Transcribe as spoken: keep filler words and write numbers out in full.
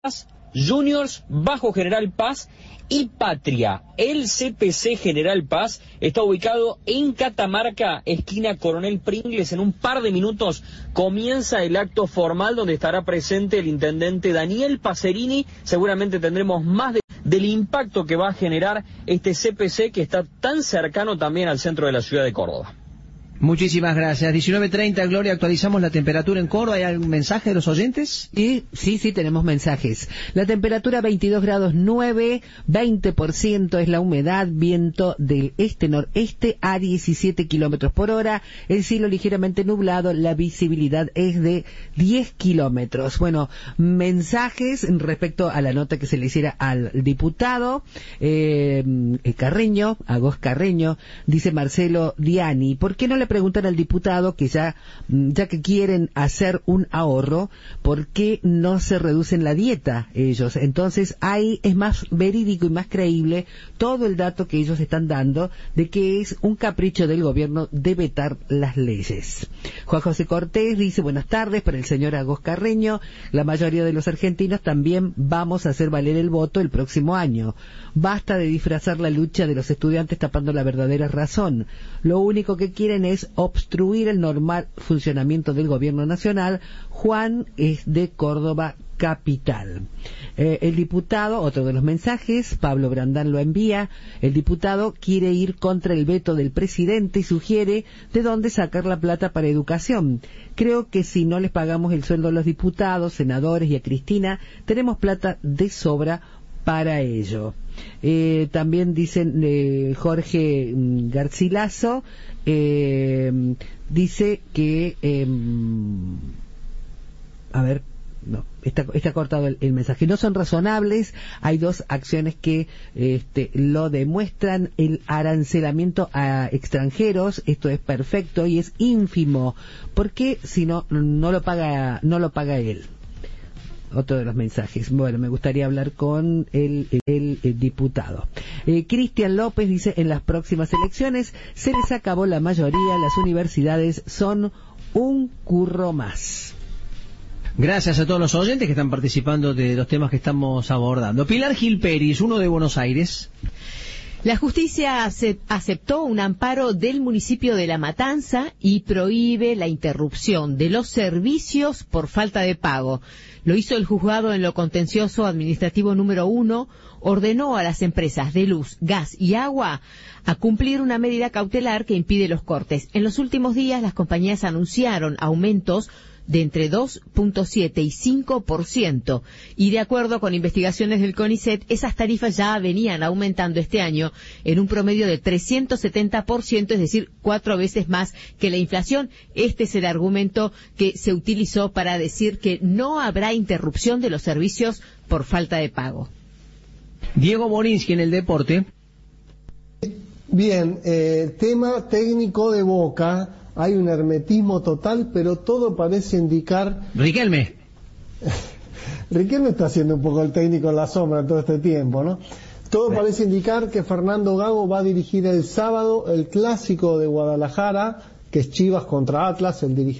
Juniors, Bajo General Paz y Patria. El C P C General Paz está ubicado en Catamarca, esquina Coronel Pringles. En un par de minutos comienza el acto formal donde estará presente el intendente Daniel Pacerini. Seguramente tendremos más de, del impacto que va a generar este C P C que está tan cercano también al centro de la ciudad de Córdoba. Muchísimas gracias. diecinueve treinta, Gloria, actualizamos la temperatura en Córdoba. ¿Hay algún mensaje de los oyentes? Sí, sí, sí, tenemos mensajes. La temperatura veintidós grados nueve, veinte por ciento es la humedad, viento del este-noreste a diecisiete kilómetros por hora, el cielo ligeramente nublado, la visibilidad es de diez kilómetros. Bueno, mensajes respecto a la nota que se le hiciera al diputado eh, Carreño, Agos Carreño, dice Marcelo Diani, ¿por qué no le preguntan al diputado que ya, ya que quieren hacer un ahorro, ¿por qué no se reducen la dieta ellos? Entonces ahí es más verídico y más creíble todo el dato que ellos están dando de que es un capricho del gobierno de vetar las leyes. Juan José Cortés dice, buenas tardes, para el señor Agos Carreño, la mayoría de los argentinos también vamos a hacer valer el voto el próximo año. Basta de disfrazar la lucha de los estudiantes tapando la verdadera razón. Lo único que quieren es obstruir el normal funcionamiento del gobierno nacional. Juan es de Córdoba capital. Eh, el diputado, otro de los mensajes, Pablo Brandán lo envía, el diputado quiere ir contra el veto del presidente y sugiere de dónde sacar la plata para educación. Creo que si no les pagamos el sueldo a los diputados, senadores y a Cristina, tenemos plata de sobra para ello. Eh, también dicen eh, Jorge mm, Garcilaso eh, dice que eh, a ver no, está, está cortado el, el mensaje. No son razonables. Hay dos acciones que este, lo demuestran. El arancelamiento a extranjeros, esto es perfecto y es ínfimo. ¿Por qué si no, no lo paga, no lo paga él? Otro de los mensajes. Bueno, me gustaría hablar con el, el, el diputado. Eh, Cristian López dice, en las próximas elecciones se les acabó la mayoría, las universidades son un curro más. Gracias a todos los oyentes que están participando de los temas que estamos abordando. Pilar Gil Peris, uno de Buenos Aires. La justicia aceptó un amparo del municipio de La Matanza y prohíbe la interrupción de los servicios por falta de pago. Lo hizo el juzgado en lo contencioso administrativo número uno, ordenó a las empresas de luz, gas y agua a cumplir una medida cautelar que impide los cortes. En los últimos días las compañías anunciaron aumentos de entre dos punto siete y cinco por ciento. Y de acuerdo con investigaciones del CONICET, esas tarifas ya venían aumentando este año en un promedio de trescientos setenta por ciento, es decir, cuatro veces más que la inflación. Este es el argumento que se utilizó para decir que no habrá interrupción de los servicios por falta de pago. Diego Borinsky en el deporte. Bien, eh, tema técnico de Boca. Hay un hermetismo total, pero todo parece indicar... Riquelme. Riquelme está siendo un poco el técnico en la sombra todo este tiempo, ¿no? Todo Bien. Parece indicar que Fernando Gago va a dirigir el sábado el clásico de Guadalajara, que es Chivas contra Atlas, el dirigente